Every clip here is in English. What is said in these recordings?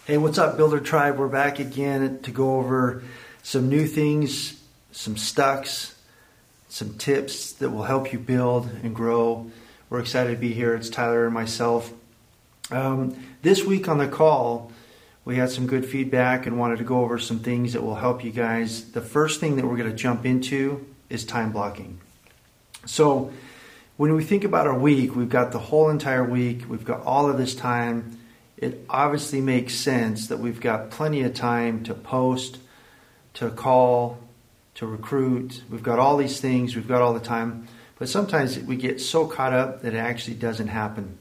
Hey, what's up, Builder Tribe? We're back again to go over some new things, some stucks, some tips that will help you build and grow. We're excited to be here. It's Tyler and myself. This week on the call, we had some good feedback and wanted to go over some things that will help you guys. The first thing that we're going to jump into is time blocking. So when we think about our week, we've got the whole entire week. We've got all of this time. It obviously makes sense that we've got plenty of time to post, to call, to recruit. We've got all these things. We've got all the time. But sometimes we get so caught up that it actually doesn't happen.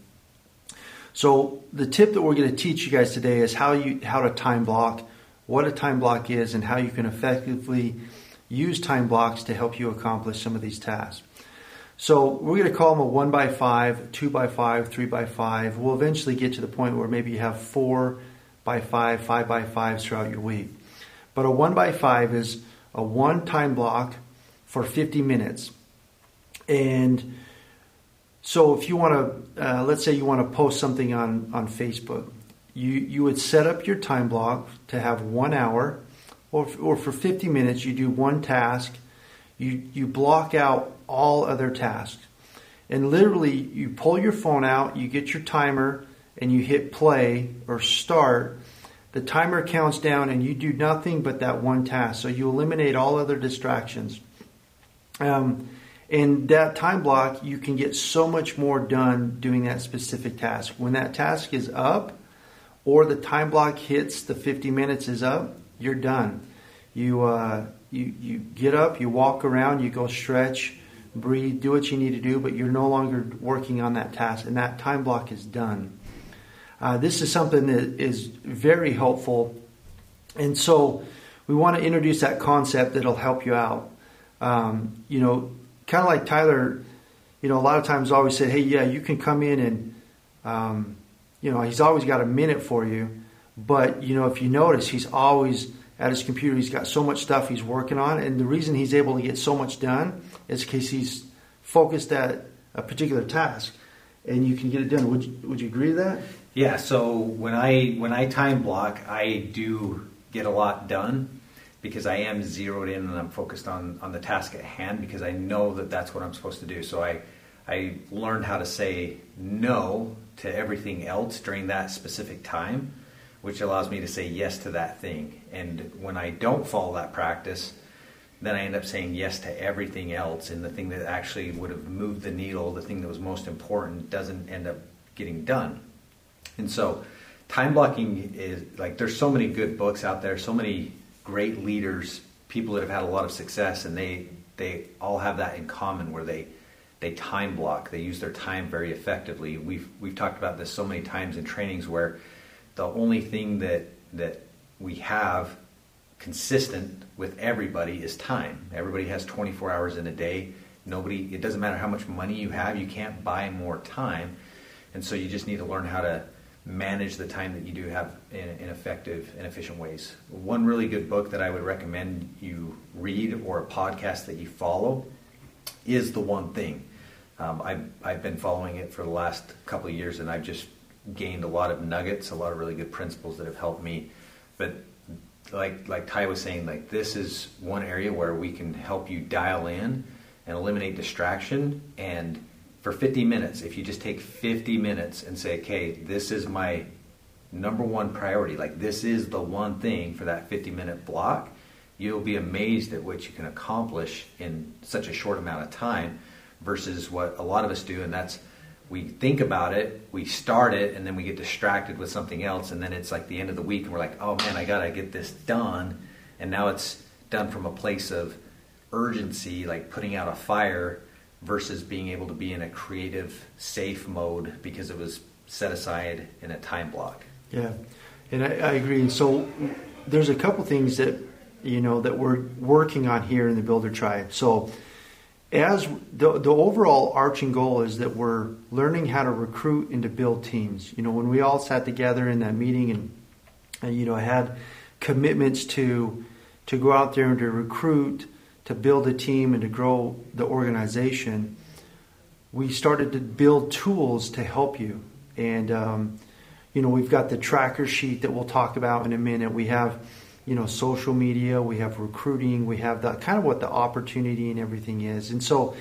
So the tip that we're going to teach you guys today is how to time block, what a time block is, and how you can effectively use time blocks to help you accomplish some of these tasks. So we're going to call them a 1x5, 2x5, 3x5. We'll eventually get to the point where maybe you have 4x5, 5x5s throughout your week. But a 1x5 is a one time block for 50 minutes. And so if you want to, let's say you want to post something on Facebook, you would set up your time block to have 1 hour, or for 50 minutes you do one task. You block out all other tasks. And literally, you pull your phone out, you get your timer, and you hit play or start. The timer counts down, and you do nothing but that one task. So you eliminate all other distractions. And that time block, you can get so much more done doing that specific task. When that task is up, or the time block hits the 50 minutes is up, you're done. You get up, you walk around, you go stretch, breathe, do what you need to do, but you're no longer working on that task, and that time block is done. This is something that is very helpful, and so we want to introduce that concept that'll help you out. Kind of like Tyler, a lot of times always said, hey, yeah, you can come in and, he's always got a minute for you, but, if you notice, he's always at his computer. He's got so much stuff he's working on, and the reason he's able to get so much done is because he's focused at a particular task, and you can get it done. Would you agree with that? Yeah. So when I time block, I do get a lot done because I am zeroed in and I'm focused on the task at hand because I know that that's what I'm supposed to do. So I learned how to say no to everything else during that specific time, which allows me to say yes to that thing. And when I don't follow that practice, then I end up saying yes to everything else, and the thing that actually would have moved the needle, the thing that was most important, doesn't end up getting done. And so time blocking is like, there's so many good books out there, so many great leaders, people that have had a lot of success, and they all have that in common where they time block. They use their time very effectively. We've talked about this so many times in trainings where the only thing that we have consistent with everybody is time. Everybody has 24 hours in a day. It doesn't matter how much money you have, you can't buy more time. And so you just need to learn how to manage the time that you do have in effective and efficient ways. One really good book that I would recommend you read, or a podcast that you follow, is The One Thing. I've been following it for the last couple of years, and I've just gained a lot of nuggets, a lot of really good principles that have helped me. But like Ty was saying, like, this is one area where we can help you dial in and eliminate distraction. And for 50 minutes, if you just take 50 minutes and say, okay, this is my number one priority, like this is the one thing for that 50-minute block, you'll be amazed at what you can accomplish in such a short amount of time versus what a lot of us do, and that's we think about it, we start it, and then we get distracted with something else, and then it's like the end of the week, and we're like, oh man, I gotta get this done, and now it's done from a place of urgency, like putting out a fire, versus being able to be in a creative, safe mode because it was set aside in a time block. Yeah, and I agree. And so there's a couple things that that we're working on here in the Builder Tribe. So as the overall arching goal is that we're learning how to recruit and to build teams. When we all sat together in that meeting and had commitments to go out there and to recruit, to build a team and to grow the organization, we started to build tools to help you. And we've got the tracker sheet that we'll talk about in a minute. We have, social media, we have recruiting, we have the kind of what the opportunity and everything is. And so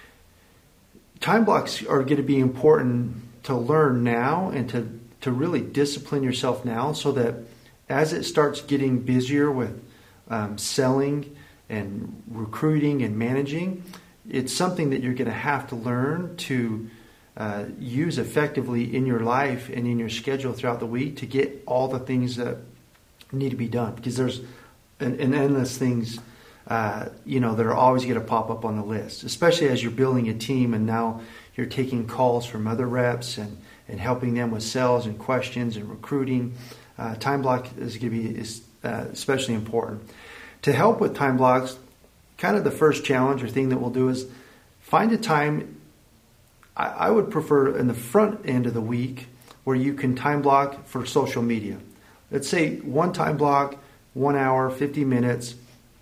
time blocks are going to be important to learn now and to really discipline yourself now, so that as it starts getting busier with selling and recruiting and managing, it's something that you're going to have to learn to use effectively in your life and in your schedule throughout the week to get all the things that need to be done. Because there's an endless things, that are always going to pop up on the list, especially as you're building a team and now you're taking calls from other reps and helping them with sales and questions and recruiting. Time block is going to be especially important. To help with time blocks, kind of the first challenge or thing that we'll do is find a time. I would prefer in the front end of the week where you can time block for social media. Let's say one time block, 1 hour, 50 minutes.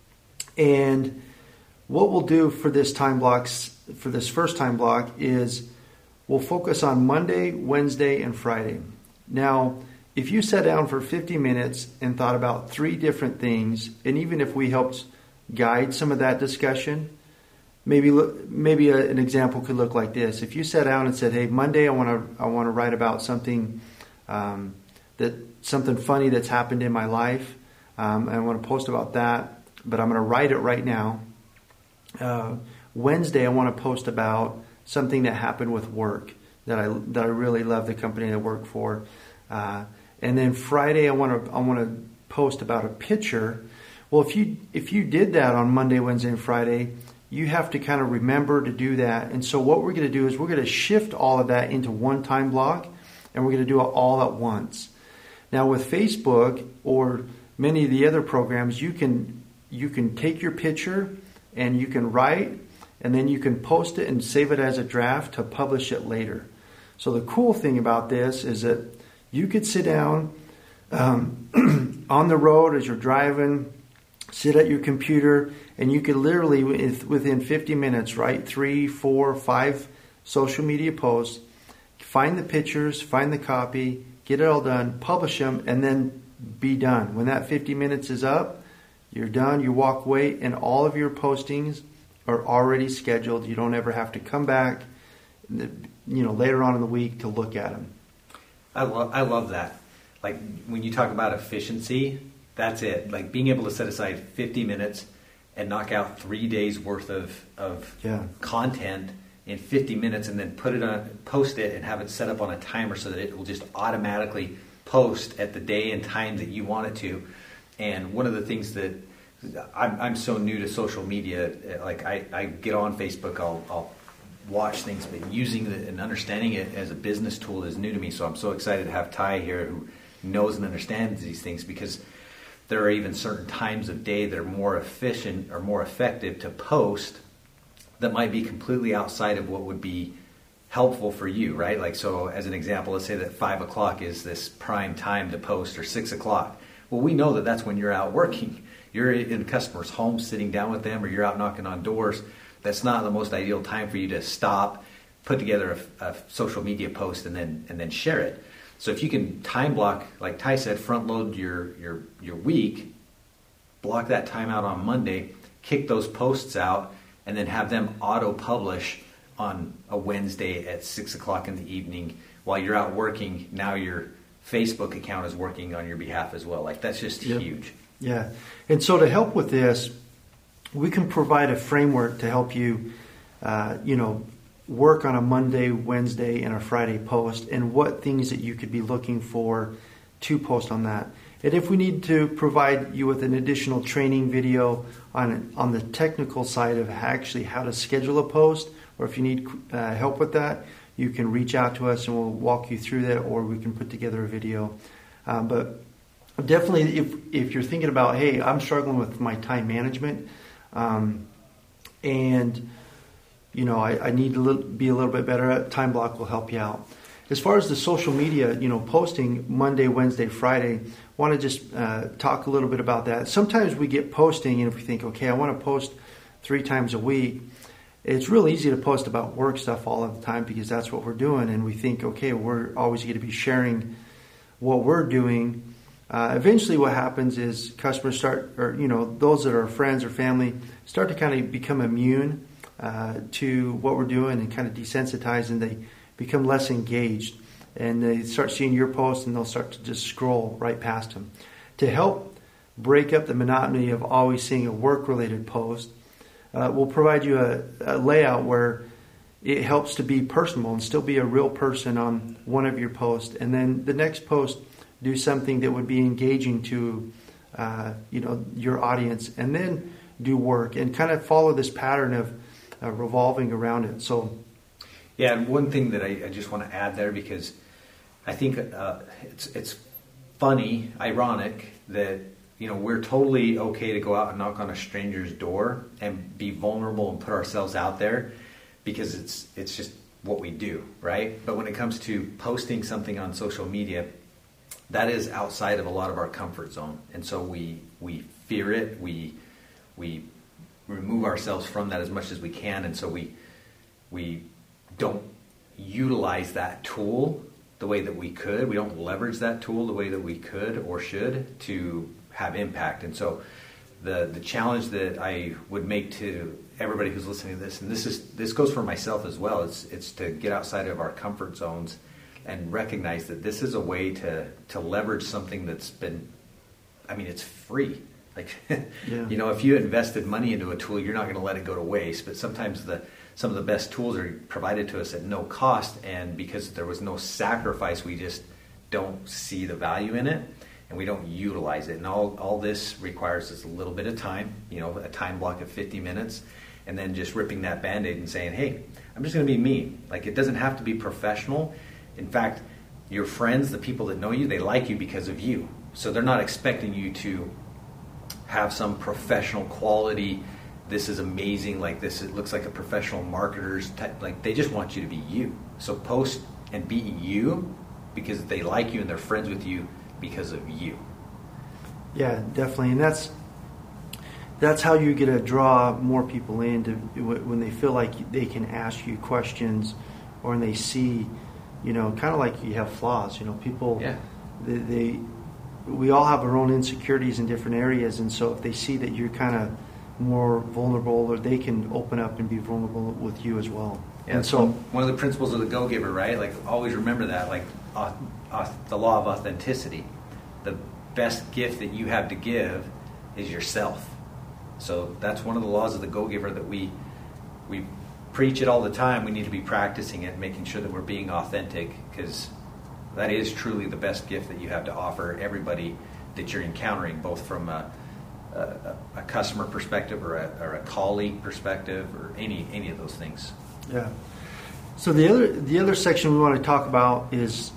And what we'll do for this first time block is we'll focus on Monday, Wednesday, and Friday. Now, if you sat down for 50 minutes and thought about 3 different things, and even if we helped guide some of that discussion, maybe an example could look like this. If you sat down and said, "Hey, Monday, I want to write about something something funny that's happened in my life. I want to post about that, but I'm going to write it right now. Wednesday, I want to post about something that happened with work that I really love the company I work for. And then Friday, I want to post about a picture." Well, if you did that on Monday, Wednesday, and Friday, you have to kind of remember to do that. And so what we're going to do is we're going to shift all of that into one time block, and we're going to do it all at once. Now with Facebook or many of the other programs, you can take your picture and you can write, and then you can post it and save it as a draft to publish it later. So the cool thing about this is that you could sit down on the road as you're driving, sit at your computer, and you could literally, within 50 minutes, write 3, 4, 5 social media posts, find the pictures, find the copy, get it all done, publish them, and then be done. When that 50 minutes is up, you're done, you walk away, and all of your postings are already scheduled. You don't ever have to come back, later on in the week to look at them. I love that. Like when you talk about efficiency, that's it. Like being able to set aside 50 minutes and knock out 3 days worth of content in 50 minutes, and then post it and have it set up on a timer so that it will just automatically post at the day and time that you want it to. And one of the things that I'm so new to social media, like I get on Facebook, I'll watch things, but using and understanding it as a business tool is new to me. So I'm so excited to have Ty here who knows and understands these things, because there are even certain times of day that are more efficient or more effective to post that might be completely outside of what would be helpful for you, right? Like, so as an example, let's say that 5 o'clock is this prime time to post, or 6 o'clock. Well, we know that that's when you're out working. You're in a customer's home sitting down with them, or you're out knocking on doors. That's not the most ideal time for you to stop, put together a social media post, and then share it. So if you can time block, like Ty said, front load your week, block that time out on Monday, kick those posts out, and then have them auto-publish on a Wednesday at 6 o'clock in the evening while you're out working. Now your Facebook account is working on your behalf as well. Like, that's just huge. Yeah. And so to help with this, we can provide a framework to help you, work on a Monday, Wednesday, and a Friday post, and what things that you could be looking for to post on that. And if we need to provide you with an additional training video on the technical side of actually how to schedule a post, or if you need help with that, you can reach out to us and we'll walk you through that, or we can put together a video. But definitely, if you're thinking about, hey, I'm struggling with my time management, and I need to be a little bit better at, time block will help you out. As far as the social media, posting Monday, Wednesday, Friday, want to just talk a little bit about that. Sometimes we get posting, and if we think, okay, I want to post 3 times a week, it's real easy to post about work stuff all of the time because that's what we're doing. And we think, okay, we're always going to be sharing what we're doing, eventually what happens is customers start, or those that are friends or family, start to kind of become immune to what we're doing and kind of desensitized, and they become less engaged, and they start seeing your posts and they'll start to just scroll right past them. To help break up the monotony of always seeing a work-related post, we'll provide you a layout where it helps to be personable and still be a real person on one of your posts, and then the next post do something that would be engaging to your audience, and then do work and kind of follow this pattern of revolving around it. So yeah, and one thing that I just want to add there, because I think it's funny, ironic that we're totally okay to go out and knock on a stranger's door and be vulnerable and put ourselves out there, because it's just what we do, right? But when it comes to posting something on social media, that is outside of a lot of our comfort zone, and so we fear it. We remove ourselves from that as much as we can, and so we don't utilize that tool the way that we could. We don't leverage that tool the way that we could or should to have impact. And so the challenge that I would make to everybody who's listening to this, and this goes for myself as well, it's to get outside of our comfort zones and recognize that this is a way to leverage something that's been, it's free. Like, yeah. If you invested money into a tool, you're not going to let it go to waste. But sometimes some of the best tools are provided to us at no cost, and because there was no sacrifice, we just don't see the value in it, and we don't utilize it. And all this requires is a little bit of time, a time block of 50 minutes, and then just ripping that Band-Aid and saying, hey, I'm just going to be me. Like, it doesn't have to be professional. In fact, your friends, the people that know you, they like you because of you. So they're not expecting you to have some professional quality. This is amazing. Like this, it looks like a professional marketer's type. Like they just want you to be you. So post and be you because they like you and they're friends with you because of you. Yeah, definitely, and that's how you get to draw more people in to, when they feel like they can ask you questions, or when they see, kind of like you have flaws. People, yeah. We all have our own insecurities in different areas, and so if they see that you're kind of more vulnerable, or they can open up and be vulnerable with you as well. Yeah, and so one of the principles of the Go-Giver, right? Like always remember that, like the law of authenticity. The best gift that you have to give is yourself. So that's one of the laws of the Go-Giver that we preach it all the time. We need to be practicing it, making sure that we're being authentic, because that is truly the best gift that you have to offer everybody that you're encountering, both from a customer perspective or a colleague perspective, or any of those things. Yeah. So the other section we want to talk about is,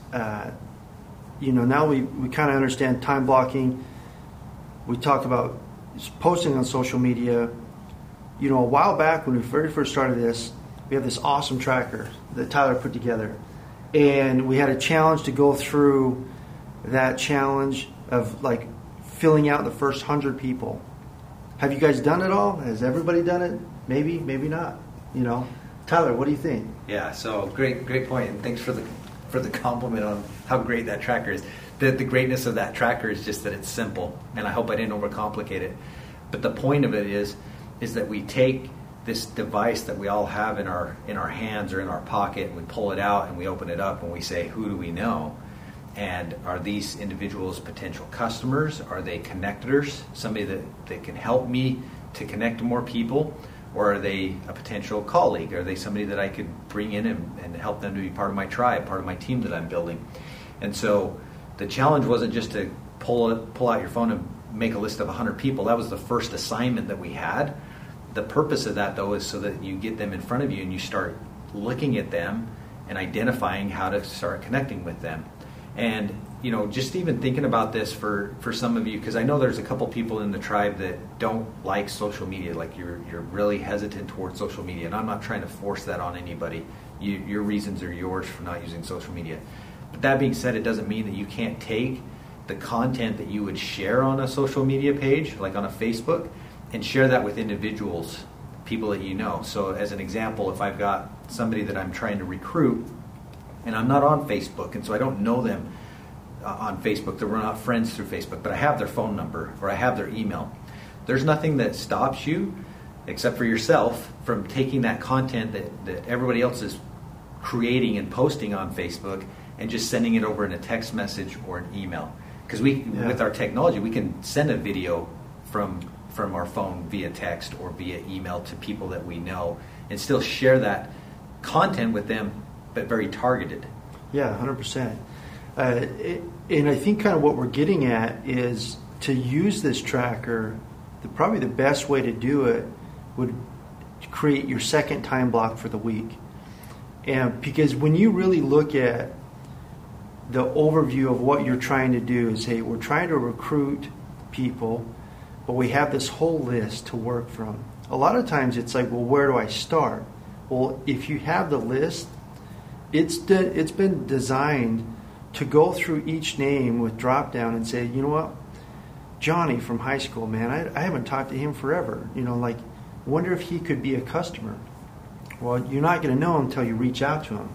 now we kind of understand time blocking. We talked about posting on social media. A while back when we very first started this, we have this awesome tracker that Tyler put together. And we had a challenge to go through that challenge of like filling out the first 100 people. Have you guys done it all? Has everybody done it? Maybe, maybe not. Tyler, what do you think? Yeah, so great point, and thanks for the compliment on how great that tracker is. The greatness of that tracker is just that it's simple, and I hope I didn't overcomplicate it. But the point of it is that we take this device that we all have in our hands or in our pocket, and we pull it out and we open it up and we say, who do we know? And are these individuals potential customers? Are they connectors? Somebody that can help me to connect to more people? Or are they a potential colleague? Are they somebody that I could bring in and help them to be part of my tribe, part of my team that I'm building? And so the challenge wasn't just to pull out your phone and make a list of 100 people. That was the first assignment that we had. The purpose of that, though, is so that you get them in front of you and you start looking at them and identifying how to start connecting with them. And, just even thinking about this for some of you, because I know there's a couple people in the tribe that don't like social media, like you're really hesitant towards social media, and I'm not trying to force that on anybody. Your reasons are yours for not using social media. But that being said, it doesn't mean that you can't take the content that you would share on a social media page, like on a Facebook, and share that with individuals, people that you know. So as an example, if I've got somebody that I'm trying to recruit and I'm not on Facebook, and so I don't know them on Facebook, that we're not friends through Facebook, but I have their phone number or I have their email. There's nothing that stops you, except for yourself, from taking that content that everybody else is creating and posting on Facebook and just sending it over in a text message or an email. Because with our technology, we can send a video from our phone via text or via email to people that we know and still share that content with them, but very targeted. Yeah, 100%. And I think kind of what we're getting at is to use this tracker, probably the best way to do it would create your second time block for the week. And because when you really look at the overview of what you're trying to do is, hey, we're trying to recruit people, but we have this whole list to work from. A lot of times it's like, well, where do I start? Well, if you have the list, it's been designed to go through each name with drop down and say, you know what, Johnny from high school, man, I haven't talked to him forever. Like, wonder if he could be a customer. Well, you're not going to know until you reach out to him.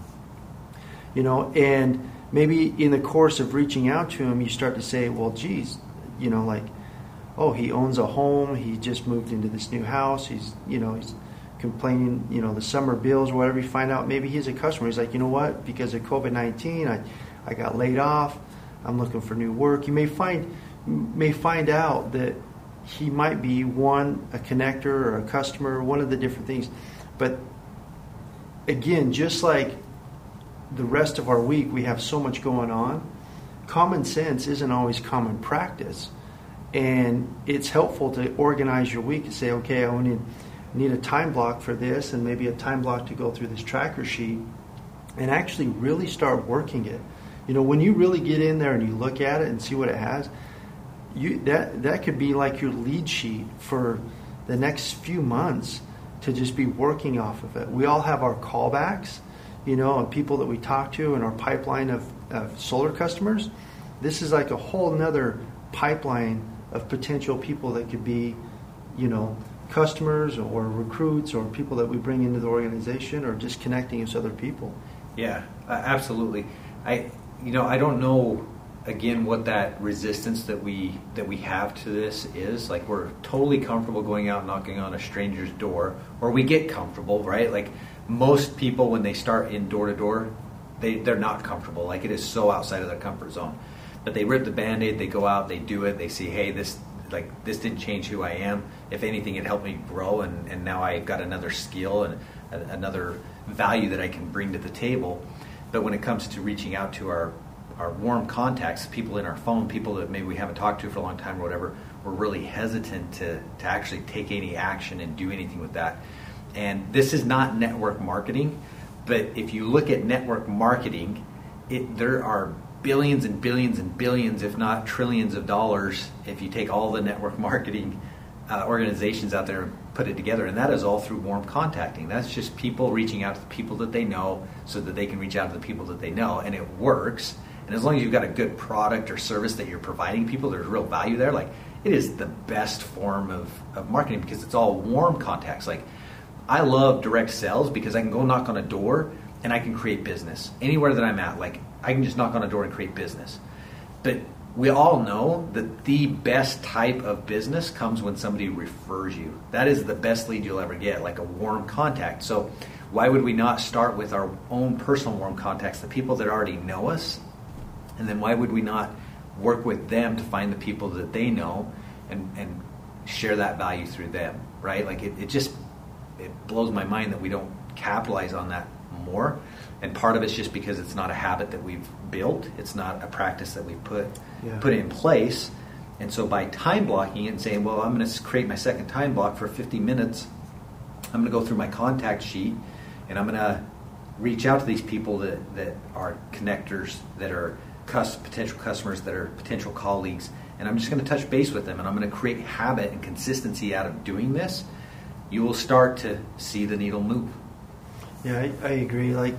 And maybe in the course of reaching out to him, you start to say, well, geez, like, oh, he owns a home. He just moved into this new house. He's complaining, the summer bills or whatever. You find out maybe he's a customer. He's like, you know what? Because of COVID-19, I got laid off. I'm looking for new work. You may find out that he might be a connector or a customer, one of the different things. But again, just like the rest of our week, we have so much going on. Common sense isn't always common practice. And it's helpful to organize your week and say, okay, I need a time block for this and maybe a time block to go through this tracker sheet and actually really start working it. When you really get in there and you look at it and see what it has, that could be like your lead sheet for the next few months to just be working off of it. We all have our callbacks, and people that we talk to in our pipeline of solar customers. This is like a whole nother pipeline of potential people that could be, customers or recruits or people that we bring into the organization or just connecting us to other people. Yeah, absolutely. I don't know, again, what that resistance that we have to this is. Like, we're totally comfortable going out and knocking on a stranger's door, or we get comfortable, right? Like, most people, when they start in door-to-door, they're not comfortable. Like, it is so outside of their comfort zone. But they rip the Band-Aid, they go out, they do it, they see, hey, this didn't change who I am. If anything, it helped me grow, and now I've got another skill and another value that I can bring to the table. But when it comes to reaching out to our warm contacts, people in our phone, people that maybe we haven't talked to for a long time or whatever, we're really hesitant to actually take any action and do anything with that. And this is not network marketing, but if you look at network marketing, there are billions and billions and billions, if not trillions of dollars, if you take all the network marketing organizations out there and put it together, and that is all through warm contacting. That's just people reaching out to the people that they know so that they can reach out to the people that they know, and it works. And as long as you've got a good product or service that you're providing people, there's real value there. Like, it is the best form of marketing because it's all warm contacts. Like, I love direct sales because I can go knock on a door and I can create business anywhere that I'm at. Like, I can just knock on a door and create business. But we all know that the best type of business comes when somebody refers you. That is the best lead you'll ever get, like a warm contact. So why would we not start with our own personal warm contacts, the people that already know us? And then why would we not work with them to find the people that they know and share that value through them, right? Like, it blows my mind that we don't capitalize on that more. And part of it's just because it's not a habit that we've built. It's not a practice that we've put in place. And so by time blocking it and saying, well, I'm going to create my second time block for 50 minutes. I'm going to go through my contact sheet and I'm going to reach out to these people that are connectors, that are potential customers, that are potential colleagues. And I'm just going to touch base with them and I'm going to create habit and consistency out of doing this. You will start to see the needle move. Yeah, I agree. Like,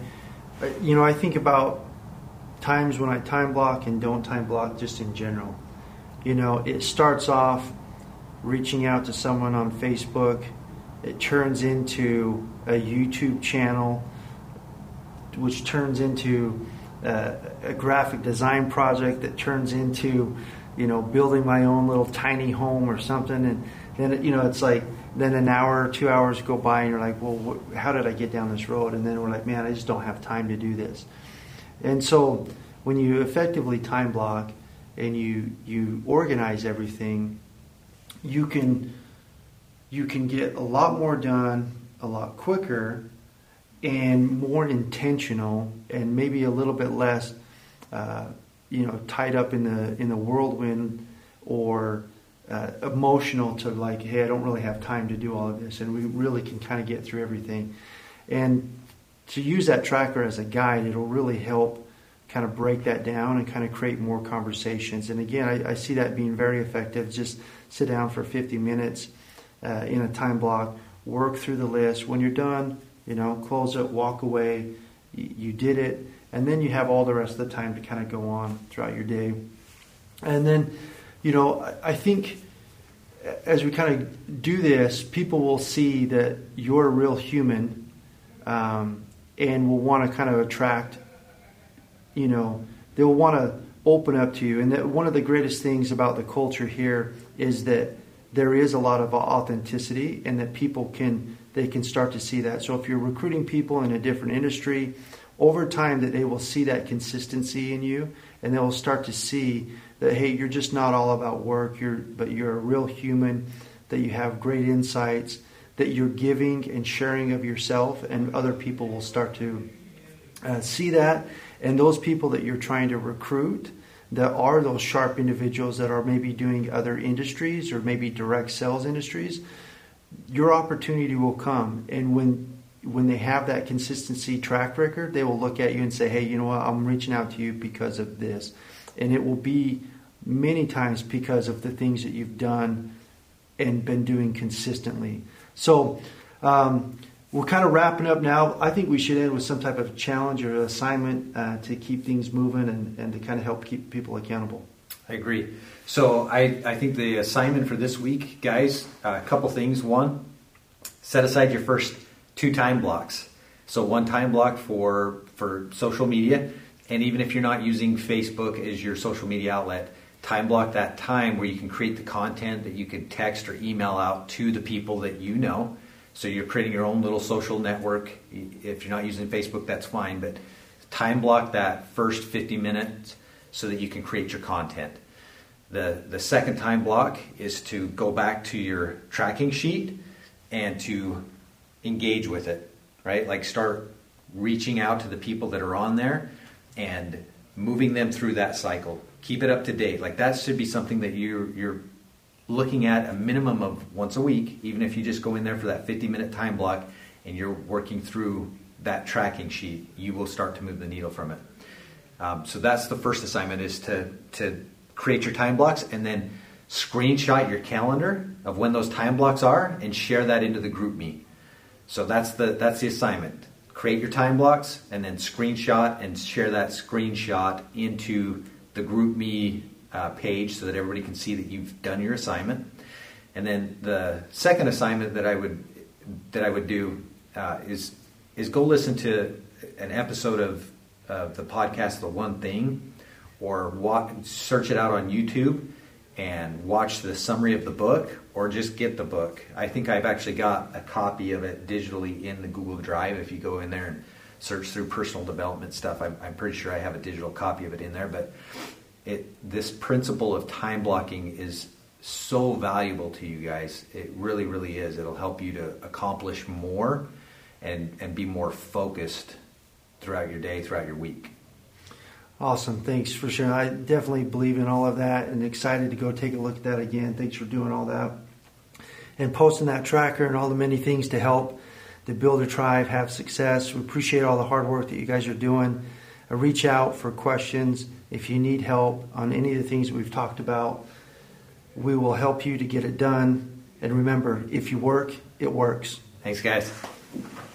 I think about times when I time block and don't time block just in general. It starts off reaching out to someone on Facebook. It turns into a YouTube channel, which turns into a graphic design project that turns into, building my own little tiny home or something. And then, it's like, then an hour or 2 hours go by and you're like, well, how did I get down this road? And then we're like, man, I just don't have time to do this. And so when you effectively time block and you organize everything, you can get a lot more done a lot quicker and more intentional, and maybe a little bit less tied up in the whirlwind or emotional to like, hey, I don't really have time to do all of this, and we really can kind of get through everything. And to use that tracker as a guide, it'll really help kind of break that down and kind of create more conversations. And again, I see that being very effective. Just sit down for 50 minutes in a time block, work through the list. When you're done, close it, walk away. You did it. And then you have all the rest of the time to kind of go on throughout your day. And then, I think as we kind of do this, people will see that you're a real human, and will want to kind of attract, they'll want to open up to you. And that one of the greatest things about the culture here is that there is a lot of authenticity, and that people can start to see that. So if you're recruiting people in a different industry, over time that they will see that consistency in you, and they will start to see that, hey, you're just not all about work, but you're a real human, that you have great insights, that you're giving and sharing of yourself, and other people will start to see that. And those people that you're trying to recruit, that are those sharp individuals that are maybe doing other industries or maybe direct sales industries, your opportunity will come. And when they have that consistency track record, they will look at you and say, hey, you know what, I'm reaching out to you because of this. And it will be many times because of the things that you've done and been doing consistently. So we're kind of wrapping up now. I think we should end with some type of challenge or assignment to keep things moving and to kind of help keep people accountable. I agree. So I think the assignment for this week, guys, a couple things. One, set aside your first 2 time blocks. So 1 time block for social media, and even if you're not using Facebook as your social media outlet, time block that time where you can create the content that you could text or email out to the people that you know. So you're creating your own little social network. If you're not using Facebook, that's fine, but time block that first 50 minutes so that you can create your content. The second time block is to go back to your tracking sheet and to engage with it, right? Like start reaching out to the people that are on there and moving them through that cycle. Keep it up to date. Like that should be something that you're looking at a minimum of once a week, even if you just go in there for that 50-minute time block and you're working through that tracking sheet, you will start to move the needle from it. So that's the first assignment, is to create your time blocks and then screenshot your calendar of when those time blocks are and share that into the GroupMe. So that's the assignment. Create your time blocks and then screenshot and share that screenshot into the GroupMe page so that everybody can see that you've done your assignment. And then the second assignment that I would do is go listen to an episode of the podcast The One Thing, or search it out on YouTube and watch the summary of the book, or just get the book. I think I've actually got a copy of it digitally in the Google Drive. If you go in there and search through personal development stuff, I'm pretty sure I have a digital copy of it in there. But this principle of time blocking is so valuable to you guys. It really, really is. It'll help you to accomplish more and be more focused throughout your day, throughout your week. Awesome. Thanks for sharing. I definitely believe in all of that and excited to go take a look at that again. Thanks for doing all that and posting that tracker and all the many things to help the Builder Tribe have success. We appreciate all the hard work that you guys are doing. Reach out for questions. If you need help on any of the things we've talked about, we will help you to get it done. And remember, if you work, it works. Thanks, guys.